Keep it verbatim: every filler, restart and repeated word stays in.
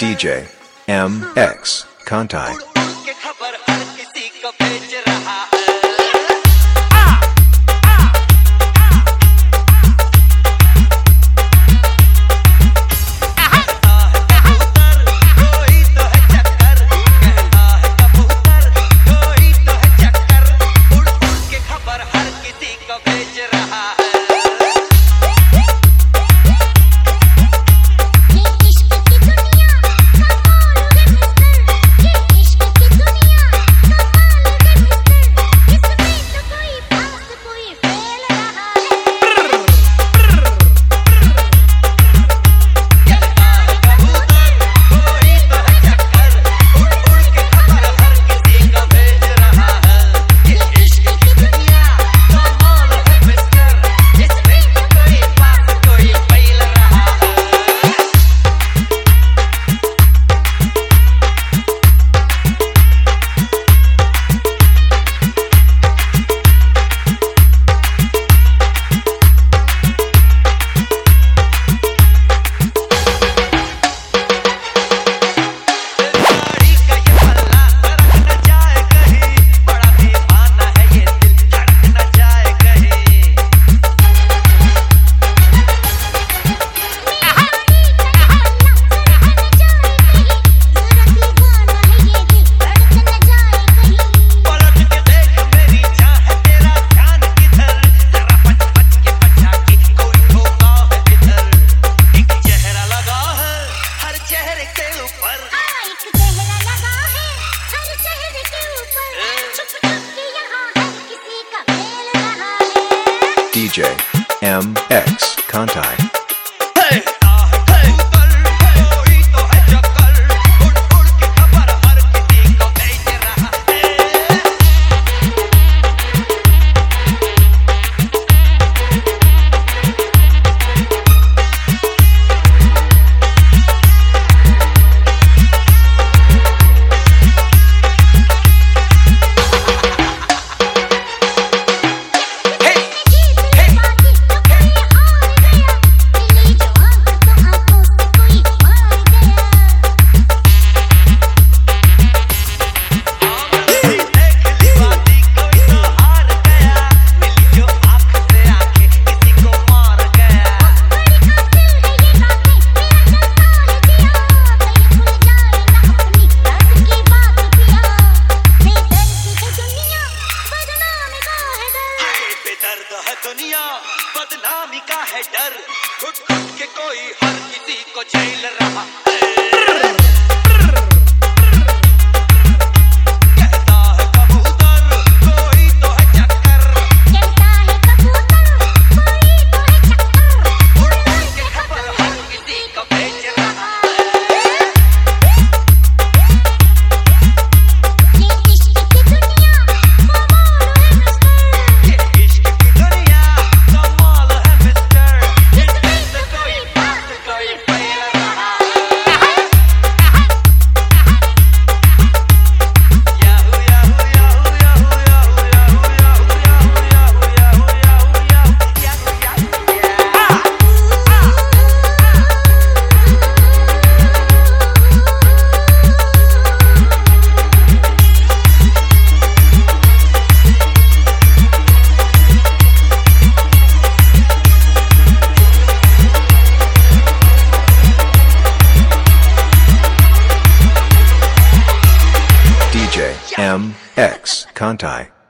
D J M X Kantai. D J M X Kantai. दुनिया बदनामी का है डर, घुट घुट के कोई हर किसी को झेल रहा है। कहता है कबूतर कोई तो है चक्कर, कहता है कबूतर कोई तो है चक्कर, उड़ उड़ के खबर हर किसी को भेज रहा है। ये इश्क की दुनिया कमाल है मिस्टर, ये इश्क की दुनिया कमाल है मिस्टर, इसमें से कोई बात कोई फैल रहा है। Yahoo yahoo yahoo yahoo yahoo yahoo yahoo yahoo yahoo yahoo yahoo yahoo D J M X Kantai.